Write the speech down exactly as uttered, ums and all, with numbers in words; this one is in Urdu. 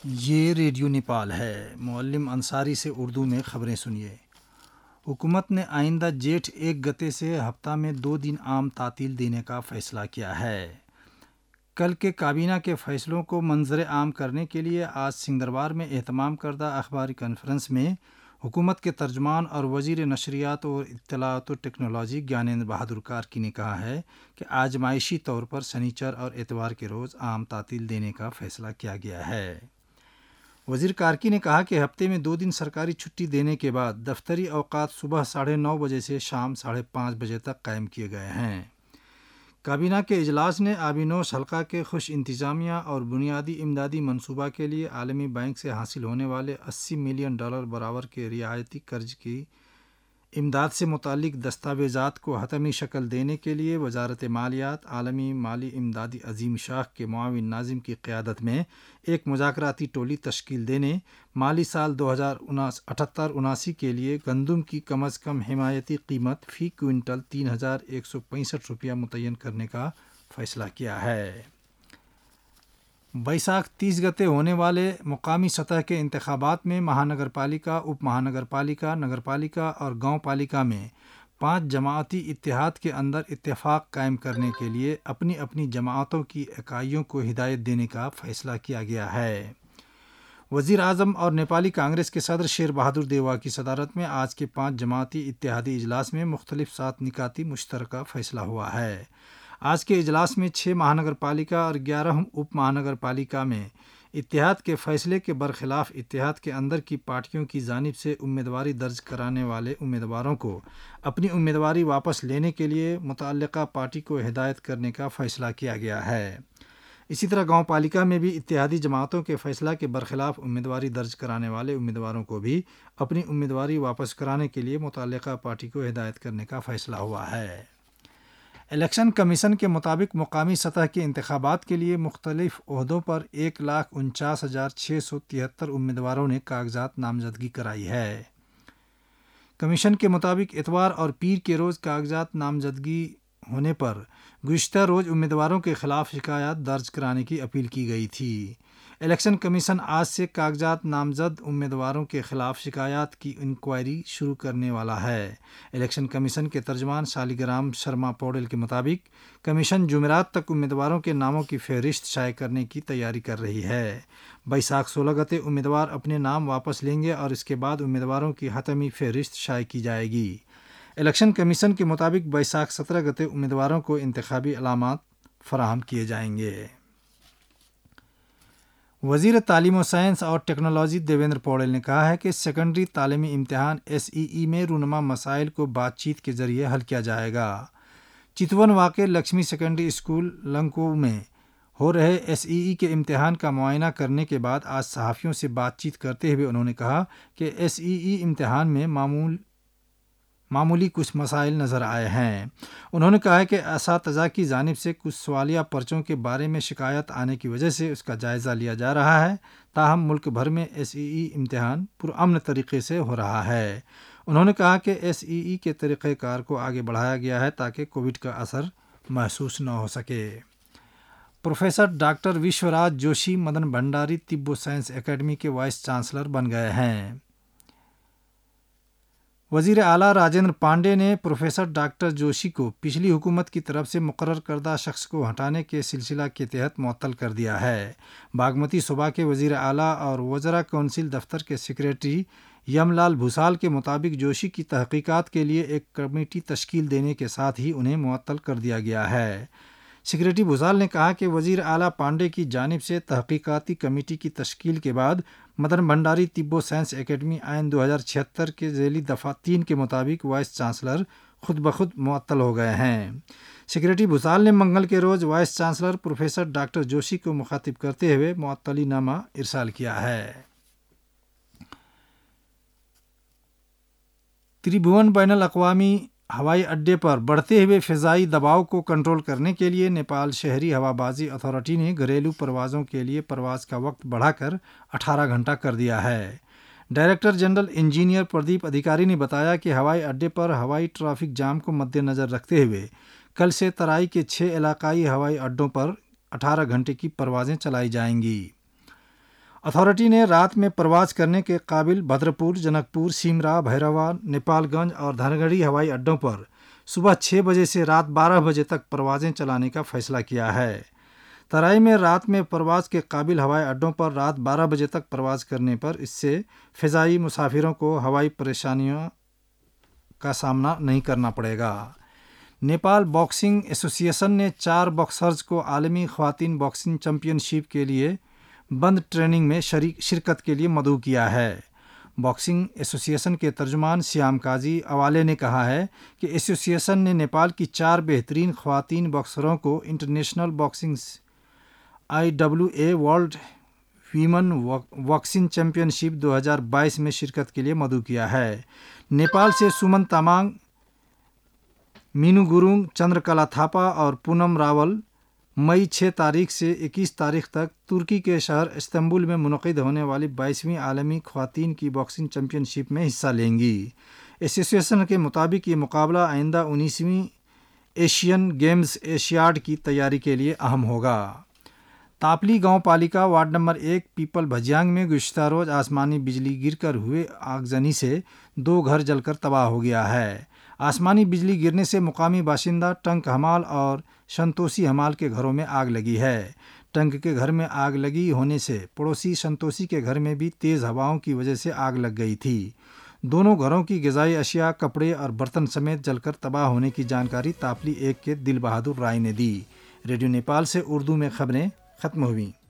یہ ریڈیو نیپال ہے۔ معلم انصاری سے اردو میں خبریں سنیے۔ حکومت نے آئندہ جیٹھ ایک گتے سے ہفتہ میں دو دن عام تعطیل دینے کا فیصلہ کیا ہے۔ کل کے کابینہ کے فیصلوں کو منظر عام کرنے کے لیے آج سنگروار میں اہتمام کردہ اخباری کانفرنس میں حکومت کے ترجمان اور وزیر نشریات اور اطلاعات و ٹیکنالوجی گیانیندر بہادر کارکی نے کہا ہے کہ آزمائشی طور پر سنیچر اور اتوار کے روز عام تعطیل دینے کا فیصلہ کیا گیا ہے۔ وزیر کارکی نے کہا کہ ہفتے میں دو دن سرکاری چھٹی دینے کے بعد دفتری اوقات صبح ساڑھے نو بجے سے شام ساڑھے پانچ بجے تک قائم کیے گئے ہیں۔ کابینہ کے اجلاس نے آبینوش حلقہ کے خوش انتظامیہ اور بنیادی امدادی منصوبہ کے لیے عالمی بینک سے حاصل ہونے والے اسی ملین ڈالر برابر کے رعایتی قرض کی امداد سے متعلق دستاویزات کو حتمی شکل دینے کے لیے وزارت مالیات عالمی مالی امدادی عظیم شاخ کے معاون ناظم کی قیادت میں ایک مذاکراتی ٹولی تشکیل دینے، مالی سال دو ہزار اٹھہتر اناسی کے لیے گندم کی کم از کم حمایتی قیمت فی کوئنٹل تین ہزار ایک سو پینسٹھ روپیہ متعین کرنے کا فیصلہ کیا ہے۔ بیساکھ تیس گتے ہونے والے مقامی سطح کے انتخابات میں مہانگر پالیکا، اپ مہانگر پالیکا، نگر پالیکا اور گاؤں پالیکا میں پانچ جماعتی اتحاد کے اندر اتفاق قائم کرنے کے لیے اپنی اپنی جماعتوں کی اکائیوں کو ہدایت دینے کا فیصلہ کیا گیا ہے۔ وزیر اعظم اور نیپالی کانگریس کے صدر شیر بہادر دیوا کی صدارت میں آج کے پانچ جماعتی اتحادی اجلاس میں مختلف سات نکاتی مشترکہ فیصلہ ہوا ہے۔ آج کے اجلاس میں چھ مہانگر پالیکا اور گیارہ اپ مہانگر پالیکا میں اتحاد کے فیصلے کے برخلاف اتحاد کے اندر کی پارٹیوں کی جانب سے امیدواری درج کرانے والے امیدواروں کو اپنی امیدواری واپس لینے کے لیے متعلقہ پارٹی کو ہدایت کرنے کا فیصلہ کیا گیا ہے۔ اسی طرح گاؤں پالیکا میں بھی اتحادی جماعتوں کے فیصلہ کے برخلاف امیدواری درج کرانے والے امیدواروں کو بھی اپنی امیدواری واپس کرانے کے لیے متعلقہ پارٹی کو ہدایت کرنے کا فیصلہ ہوا ہے۔ الیکشن کمیشن کے مطابق مقامی سطح کے انتخابات کے لیے مختلف عہدوں پر ایک لاکھ انچاس ہزار چھ سو تہتر امیدواروں نے کاغذات نامزدگی کرائی ہے۔ کمیشن کے مطابق اتوار اور پیر کے روز کاغذات نامزدگی ہونے پر گزشتہ روز امیدواروں کے خلاف شکایات درج کرانے کی اپیل کی گئی تھی۔ الیکشن کمیشن آج سے کاغذات نامزد امیدواروں کے خلاف شکایات کی انکوائری شروع کرنے والا ہے۔ الیکشن کمیشن کے ترجمان شالیگرام شرما پوڈل کے مطابق کمیشن جمعرات تک امیدواروں کے ناموں کی فہرست شائع کرنے کی تیاری کر رہی ہے۔ بیساکھ سولہ گتے امیدوار اپنے نام واپس لیں گے اور اس کے بعد امیدواروں کی حتمی فہرست شائع کی جائے گی۔ الیکشن کمیشن کے مطابق بیساکھ سترہ گتے امیدواروں کو انتخابی علامات فراہم کیے جائیں گے۔ وزیر تعلیم و سائنس اور ٹیکنالوجی دیویندر پوڈل نے کہا ہے کہ سیکنڈری تعلیمی امتحان ایس ای ای میں رونما مسائل کو بات چیت کے ذریعے حل کیا جائے گا۔ چتون واقع لکشمی سیکنڈری اسکول لنکو میں ہو رہے ایس ای ای کے امتحان کا معائنہ کرنے کے بعد آج صحافیوں سے بات چیت کرتے ہوئے انہوں نے کہا کہ ایس ای ای امتحان میں معمول معمولی کچھ مسائل نظر آئے ہیں۔ انہوں نے کہا کہ اساتذہ کی جانب سے کچھ سوالیہ پرچوں کے بارے میں شکایت آنے کی وجہ سے اس کا جائزہ لیا جا رہا ہے، تاہم ملک بھر میں ایس ای ای امتحان پرامن طریقے سے ہو رہا ہے۔ انہوں نے کہا کہ ایس ای ای کے طریقہ کار کو آگے بڑھایا گیا ہے تاکہ کووڈ کا اثر محسوس نہ ہو سکے۔ پروفیسر ڈاکٹر وشوراج جوشی مدن بھنڈاری طب و سائنس اکیڈمی کے وائس چانسلر بن گئے ہیں۔ وزیر اعلیٰ راجندر پانڈے نے پروفیسر ڈاکٹر جوشی کو پچھلی حکومت کی طرف سے مقرر کردہ شخص کو ہٹانے کے سلسلہ کے تحت معطل کر دیا ہے۔ باگمتی صوبہ کے وزیر اعلیٰ اور وزراء کونسل دفتر کے سیکریٹری یم لال بھوسال کے مطابق جوشی کی تحقیقات کے لیے ایک کمیٹی تشکیل دینے کے ساتھ ہی انہیں معطل کر دیا گیا ہے۔ سیکریٹری بھوسال نے کہا کہ وزیر اعلیٰ پانڈے کی جانب سے تحقیقاتی کمیٹی کی تشکیل کے بعد مدن بھنڈاری طب و سائنس اکیڈمی آئین دو ہزار چھہتر کے ذیلی دفعہ تین کے مطابق وائس چانسلر خود بخود معطل ہو گئے ہیں۔ سیکریٹری بھوسال نے منگل کے روز vice chancellor professor doctor Joshi کو مخاطب کرتے ہوئے معطلی نامہ ارسال کیا ہے۔ تریبھون بین الاقوامی ہوائی اڈے پر بڑھتے ہوئے فضائی دباؤ کو کنٹرول کرنے کے لیے نیپال شہری ہوا بازی اتھارٹی نے گھریلو پروازوں کے لیے پرواز کا وقت بڑھا کر اٹھارہ گھنٹہ کر دیا ہے۔ Director general engineer Pradeep Adhikari نے بتایا کہ ہوائی اڈے پر ہوائی ٹریفک جام کو مد نظر رکھتے ہوئے کل سے ترائی کے چھ علاقائی ہوائی اڈوں پر اٹھارہ گھنٹے کی پروازیں چلائی جائیں گی۔ अथॉरिटी ने रात में प्रवास करने के काबिल भद्रपुर, जनकपुर, सिमरा, भैरवा, नेपालगंज और धनगढ़ी हवाई अड्डों पर सुबह छह बजे से रात बारह बजे तक परवाजें चलाने का फैसला किया है। तराई में रात में प्रवास के काबिल हवाई अड्डों पर रात बारह बजे तक प्रवास करने पर इससे फ़िज़ाई मुसाफिरों को हवाई परेशानियों का सामना नहीं करना पड़ेगा। नेपाल बॉक्सिंग एसोसिएशन ने चार बॉक्सर्स को आलमी ख़वातीन बॉक्सिंग चैंपियनशिप के लिए बंद ट्रेनिंग में शरीक शिरकत के लिए मदऊ किया है। बॉक्सिंग एसोसिएशन के तर्जुमान श्याम काजी अवाले ने कहा है कि एसोसिएशन ने नेपाल की चार बेहतरीन ख़वातीन बॉक्सरों को international boxing I W A world women boxing championship दो हज़ार बाईस में शिरकत के लिए मदऊ किया है। नेपाल से सुमन तामाङ, मीनू गुरुङ, चंद्रकला थापा और पूनम रावल मई छह तारीख से इक्कीस तारीख तक तुर्की के शहर इस्तांबुल में मुनक़िद होने वाली बाईसवीं आलमी ख़वातीन की बॉक्सिंग चैंपियनशिप में हिस्सा लेंगी। एसोसिएशन के मुताबिक ये मुकाबला आइंदा उन्नीसवीं एशियन गेम्स एशियाड की तैयारी के लिए अहम होगा। तापली गांव पालिका वार्ड नंबर एक पीपल भजियांग में गुज़िश्ता रोज़ आसमानी बिजली गिरकर हुए आगजनी से दो घर जलकर तबाह हो गया है। आसमानी बिजली गिरने से मुकामी बाशिंदा टंक हमाल और संतोषी हमाल के घरों में आग लगी है। टंक के घर में आग लगी होने से पड़ोसी संतोषी के घर में भी तेज़ हवाओं की वजह से आग लग गई थी। दोनों घरों की ग़िज़ाई अशिया, कपड़े और बर्तन समेत जलकर तबाह होने की जानकारी तापली एक के दिल बहादुर राय ने दी। रेडियो नेपाल से उर्दू में खबरें खत्म हुई।